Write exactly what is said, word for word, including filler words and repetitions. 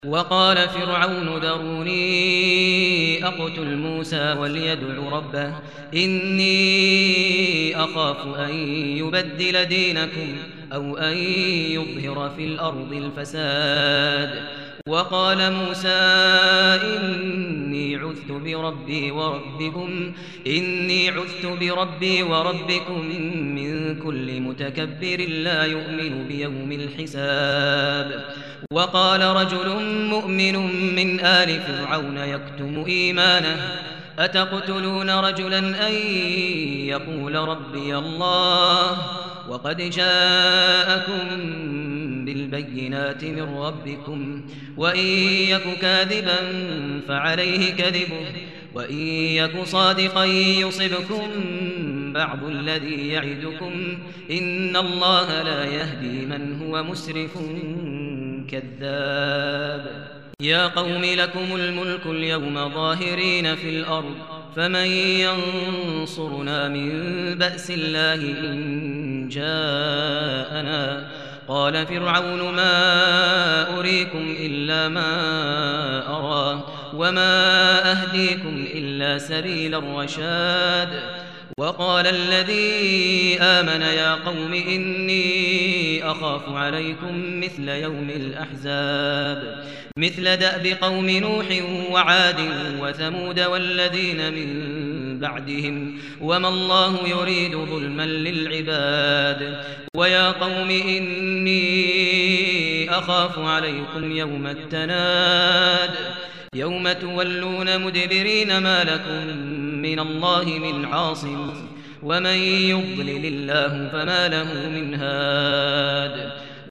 وقال فرعون ذروني أقتل موسى وليدع ربه إني أخاف أن يبدل دينكم أو أن يظهر في الأرض الفساد. وقال موسى إني عذت بربي وربكم إني عذت بربي وربكم من كل متكبر لا يؤمن بيوم الحساب. وقال رجل مؤمن من آل فرعون يكتم إيمانه أتقتلون رجلا أن يقول ربي الله وقد جاءكم بالبينات من ربكم وإن يك كاذبا فعليه كذبه وإن يك صادقا يصبكم بعض الذي يعدكم إن الله لا يهدي من هو مسرف كذاب. يا قوم لكم الملك اليوم ظاهرين في الأرض فمن ينصرنا من بأس الله إن جاءنا. قال فرعون ما أريكم إلا ما أرى وما أهديكم إلا سبيل الرشاد. وقال الذي آمن يا قوم إني أخاف عليكم مثل يوم الأحزاب مثل دأب قوم نوح وعاد وثمود والذين من بعدهم وما الله يريد ظلما للعباد. ويا قوم إني أخاف عليكم يوم التناد يوم تولون مدبرين ما لكم من الله من عاصم ومن يضلل الله فما له من هاد.